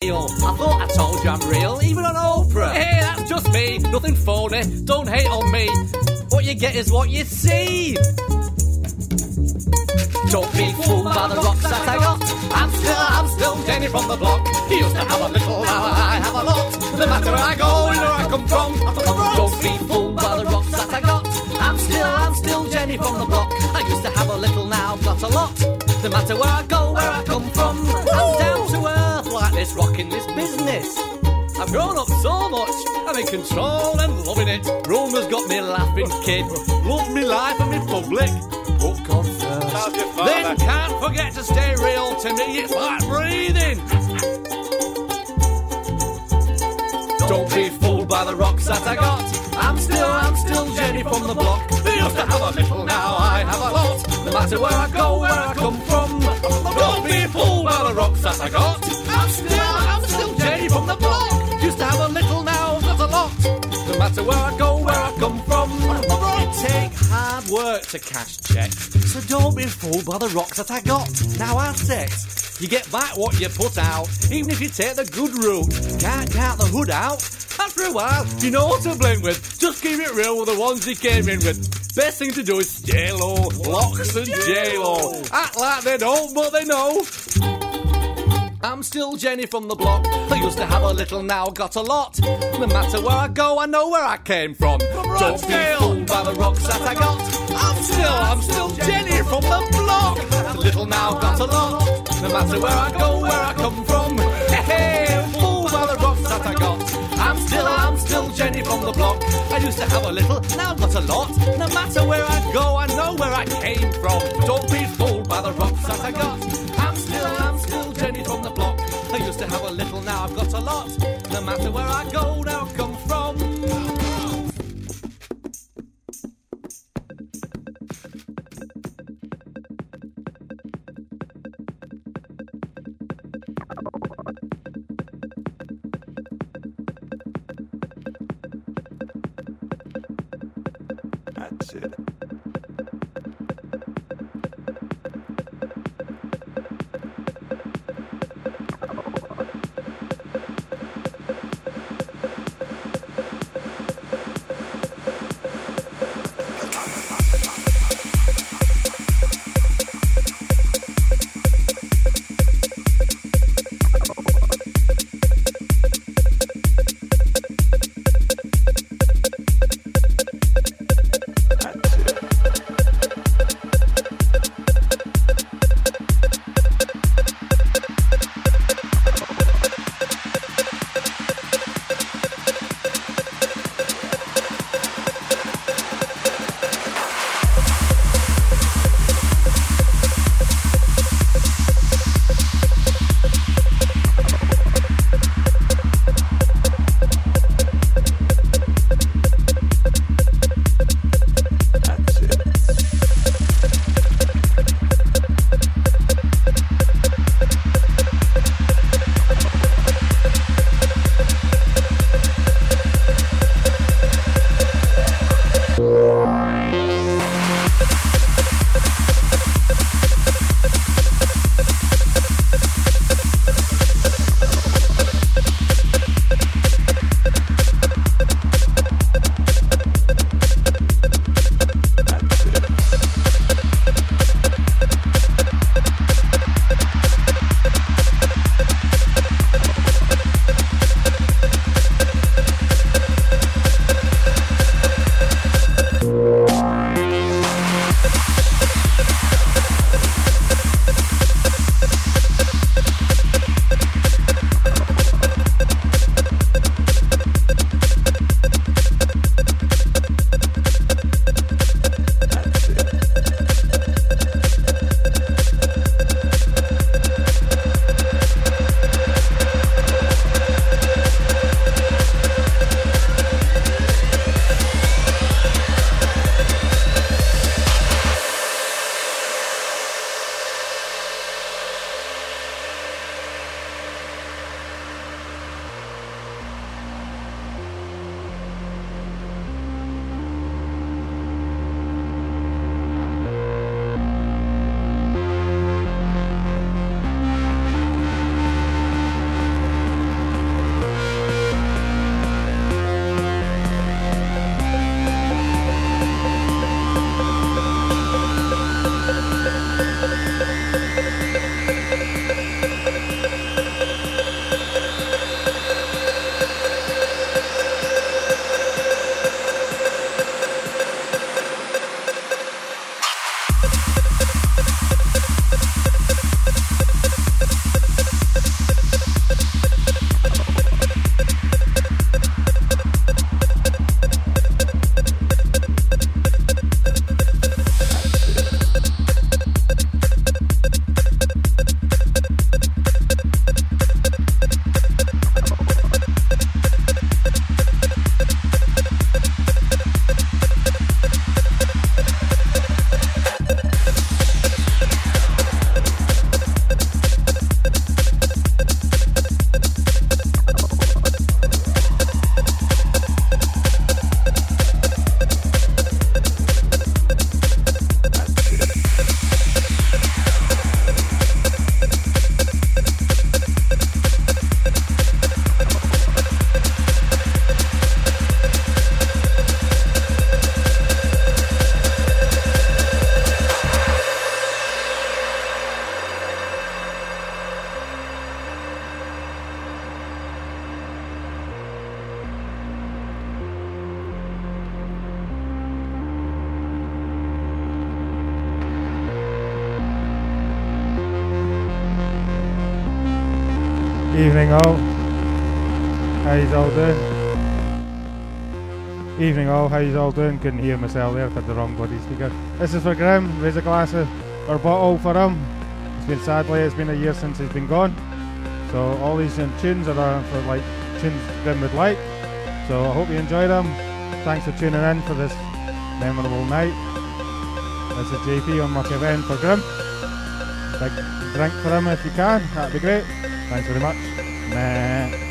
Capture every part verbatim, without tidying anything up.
deal. I thought I told you I'm real, even on Oprah. Hey, that's just me, nothing phony, don't hate on me. What you get is what you see. Don't be fooled by the rocks that I got. I'm still, I'm still Jenny from the block. He used to have a little, now I have a lot. No matter where I go, where I come from. Don't be fooled by the rocks that I got. I'm still, I'm still Jenny from the block. I used to have a little, now I've got a lot. No matter where I go, where I come from. I'm down to earth like this, rocking this business. I've grown up so much, I'm in control and loving it. Rumours got me laughing, kid. Love me life and me public. Put God first. Then can't forget to stay real to me, it's like breathing. Don't be fooled by the rocks that I got. I'm still, I'm still Jenny from the block. They used to have a little, now I have a lot. No matter where I go, where I come from. Don't be fooled by the rocks that I got. I'm still, I'm still Jenny from the block. Used to have a little, now I've got a lot. No matter where I go, where I come from. It takes hard work to cash checks, so don't be fooled by the rocks that I got. Now I sex, you get back what you put out, even if you take the good route. Can't count the hood out. After a while, you know what to blend with. Just keep it real with the ones you came in with. Best thing to do is stay low, locks and J-Lo. Act like they don't, but they know. I'm still Jenny from the block. I used to have a little, now got a lot. No matter where I go, I know where I came from. Don't be fooled by the rocks that I got. I'm still, I'm still Jenny from the block. A little, now got a lot. No matter where I go, where I come from. Hey, hey, fooled by the rocks that I got. I'm still, I'm still Jenny from the block. I used to have a little, now got a lot. No matter where I go, I know where I came from. Don't be fooled by the rocks that I got. I'm still, I'm still Jenny from the block. I used to have a little, now I've got a lot. No matter where I go, now I come from. That's it. That's it. Evening all. How's all doing? Evening all, how's all doing? Couldn't hear myself there, had the wrong bloody speaker. This is for Grim, raise a glass of, or bottle for him. It's been sadly, it's been a year since he's been gone. So all these um, tunes are uh, for like tunes Grim would like. So I hope you enjoy them. Thanks for tuning in for this memorable night. This is J P on Mucky Event for Grim. Big drink for him if you can, that'd be great. Thanks very much. Meh.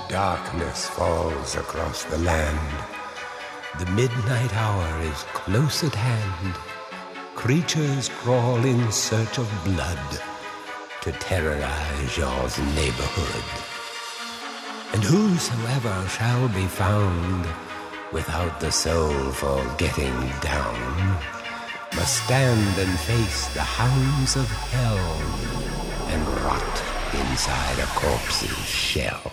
darkness falls across the land. The midnight hour is close at hand. Creatures crawl in search of blood to terrorize your neighborhood. And whosoever shall be found without the soul for getting down must stand and face the hounds of hell and rot inside a corpse's shell.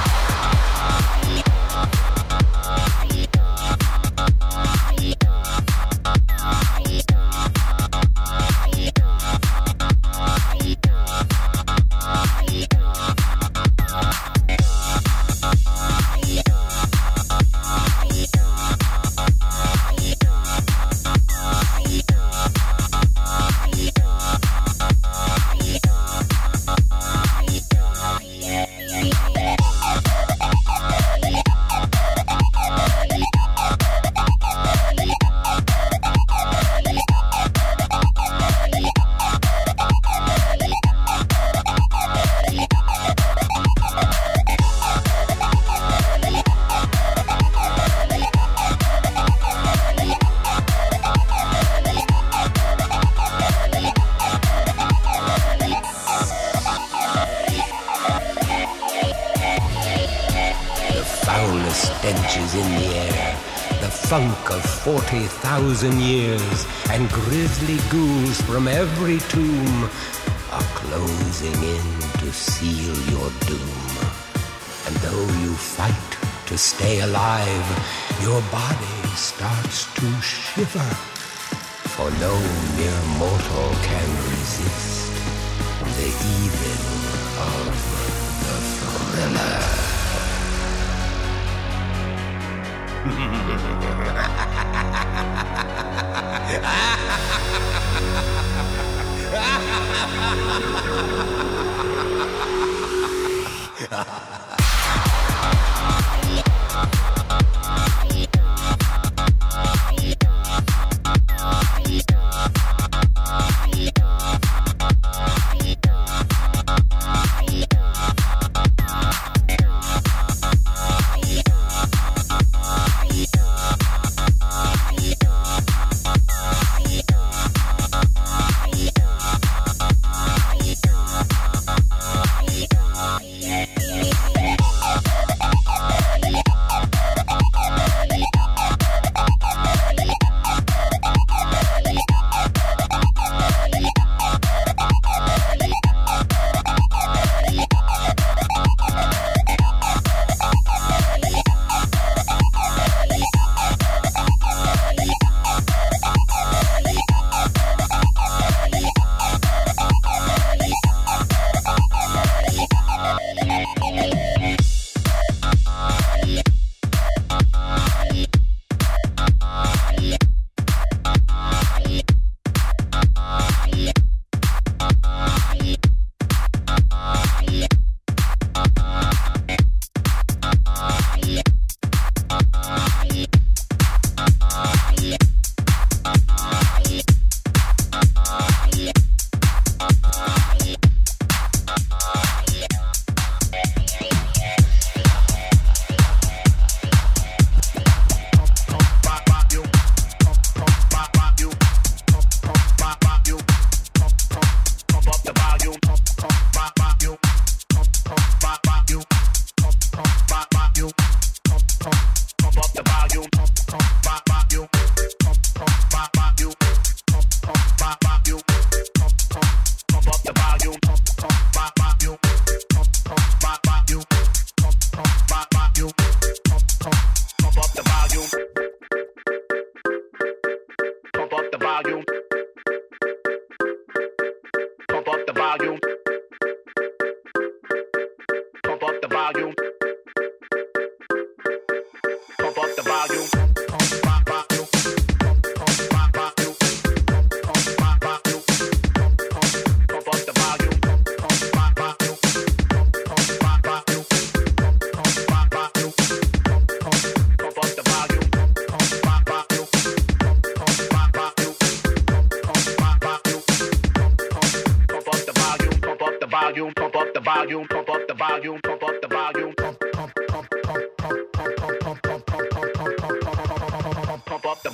Funk of forty thousand years, and grisly ghouls from every tomb are closing in to seal your doom. And though you fight to stay alive, your body starts to shiver, for no mere mortal can resist the evil of the thriller. volume, pump up the volume, pump up the volume, pump up the volume, pump, pump.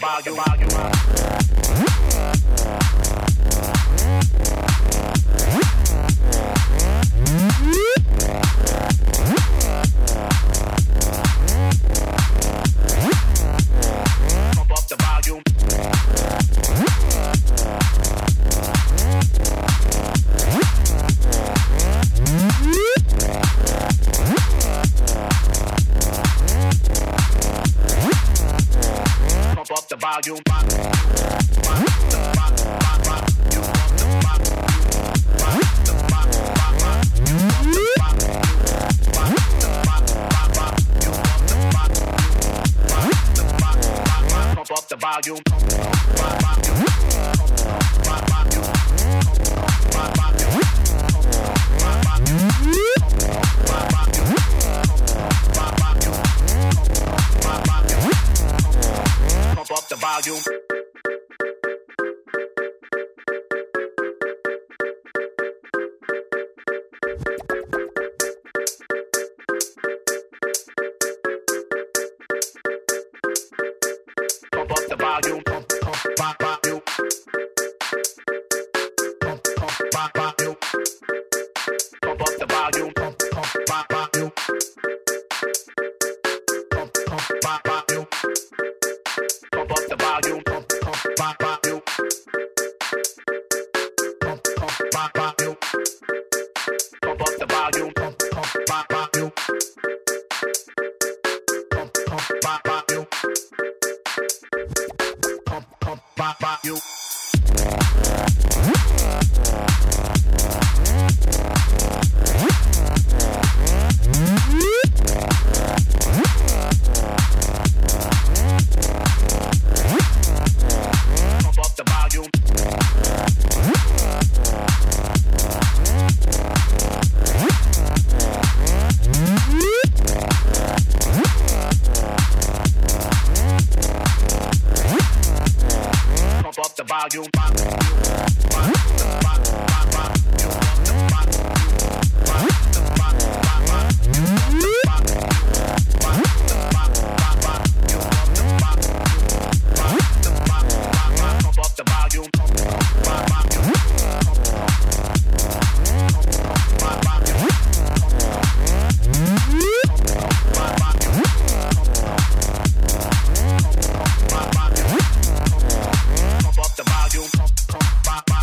Bye.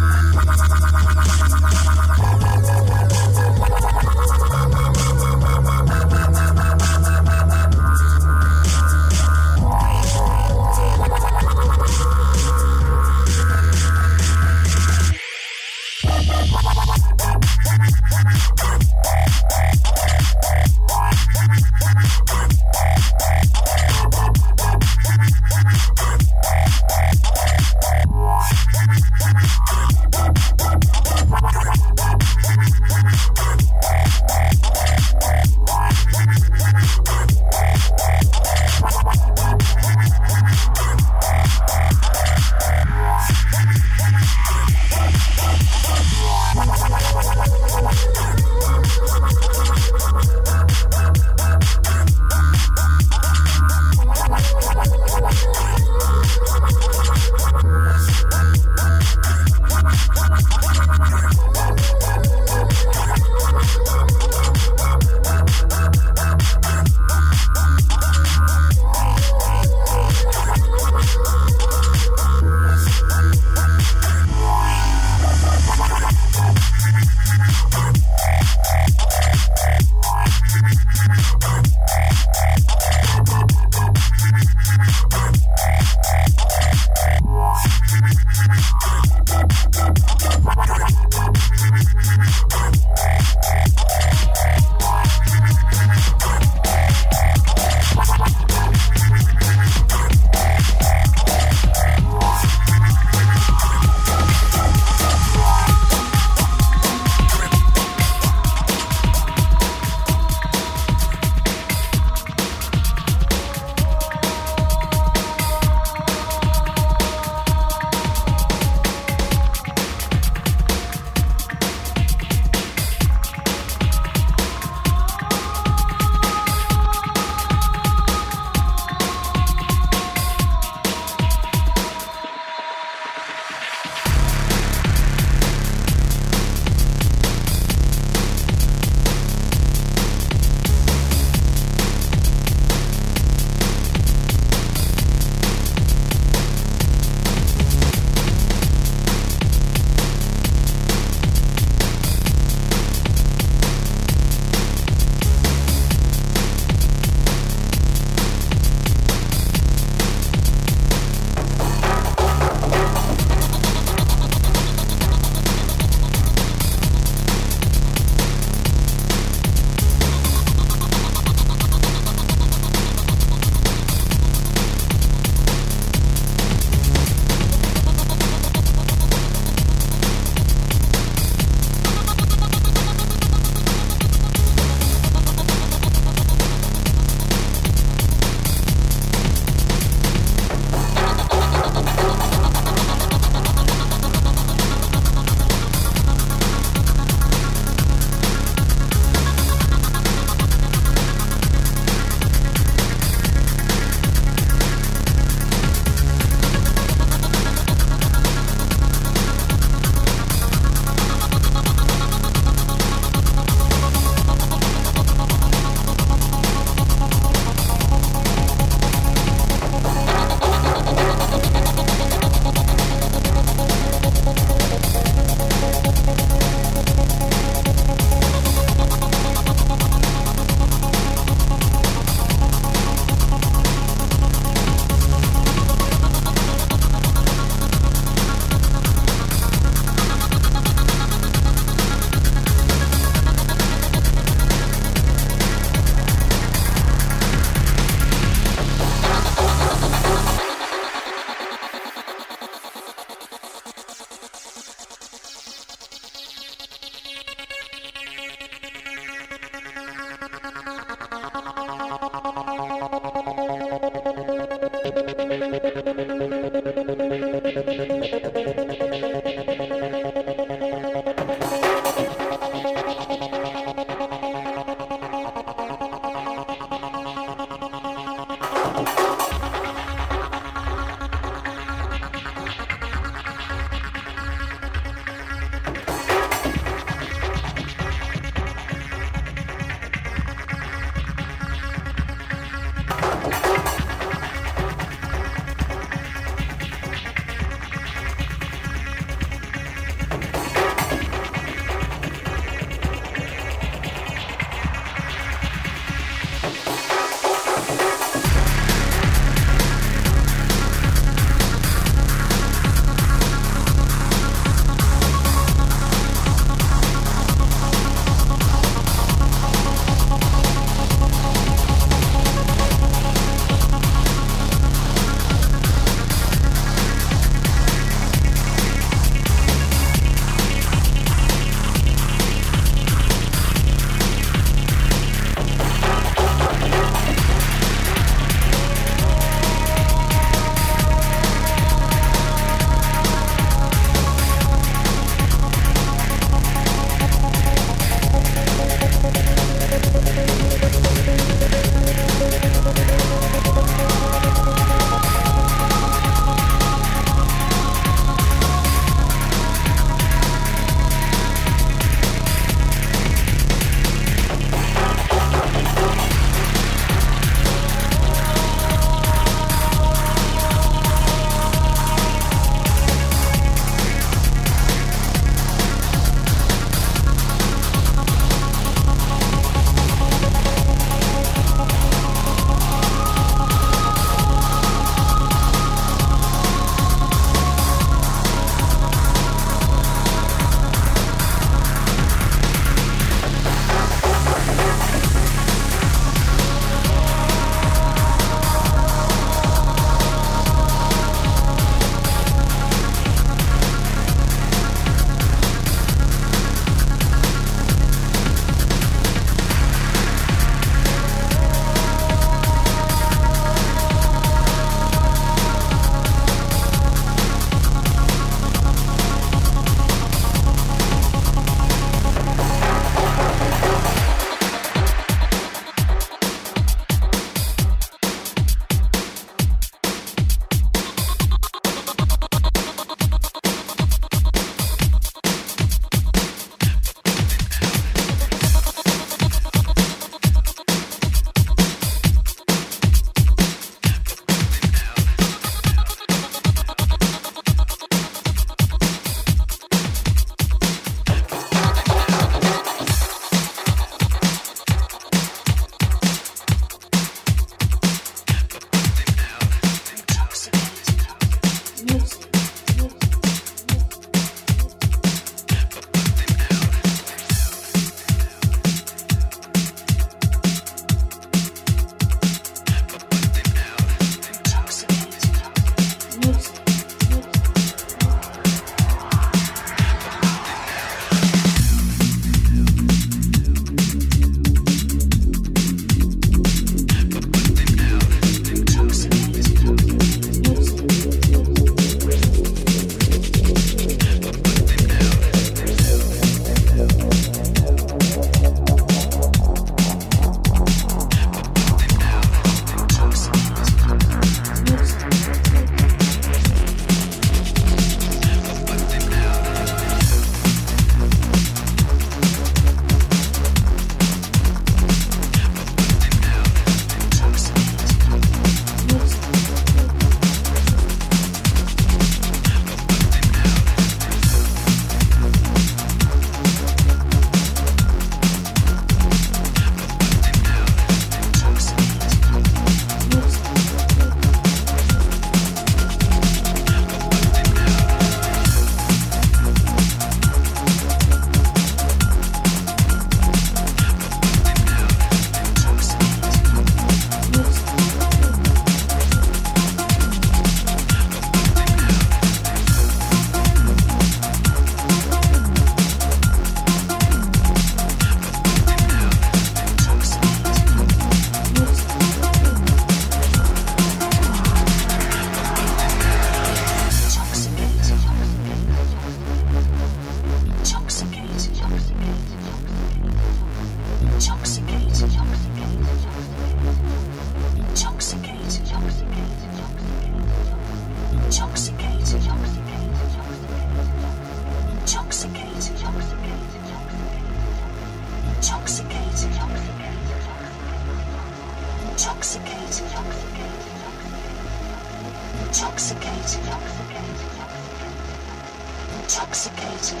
Intoxicated.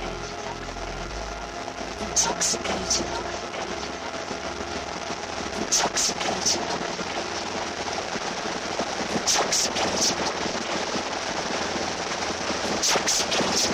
Intoxicated. Intoxicated. Intoxicated. Intoxicated.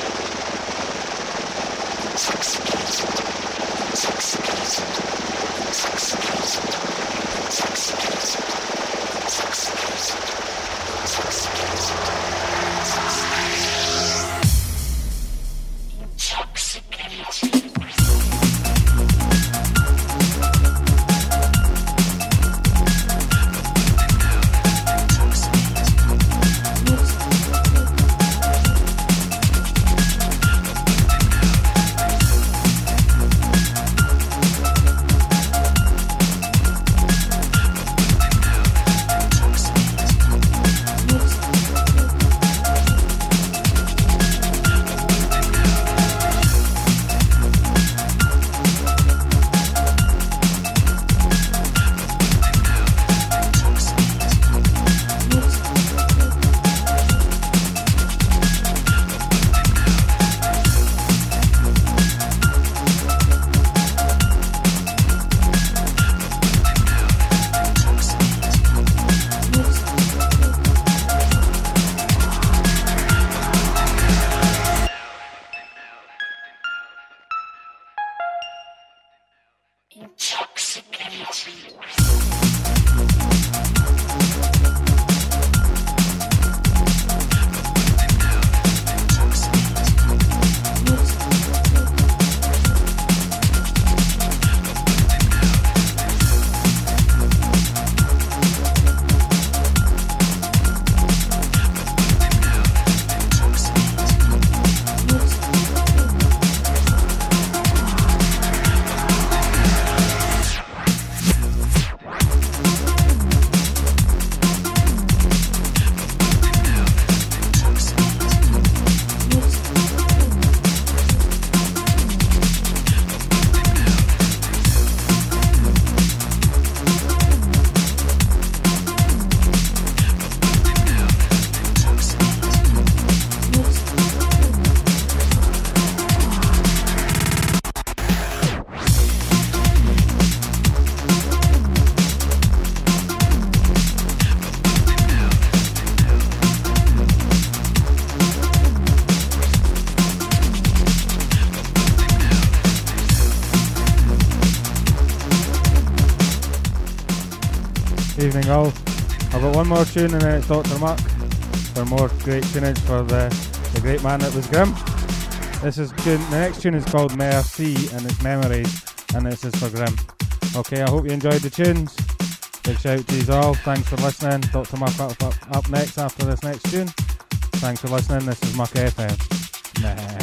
Evening all. I've got one more tune and then it's Doctor Muck for more great tunage for the, the great man that was Grim. This is tune, the next tune is called Merci and it's Memories, and this is for Grim. Okay, I hope you enjoyed the tunes. Big shout to you all. Thanks for listening. Doctor Muck up, up, up next after this next tune. Thanks for listening. This is Muck F M. Nah.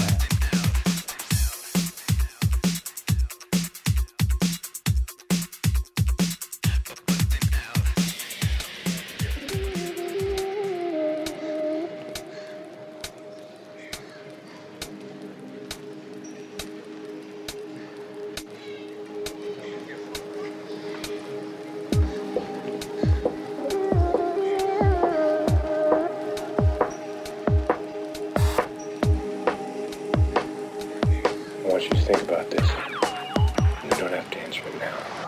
I want you to think about this. You don't have to answer it now.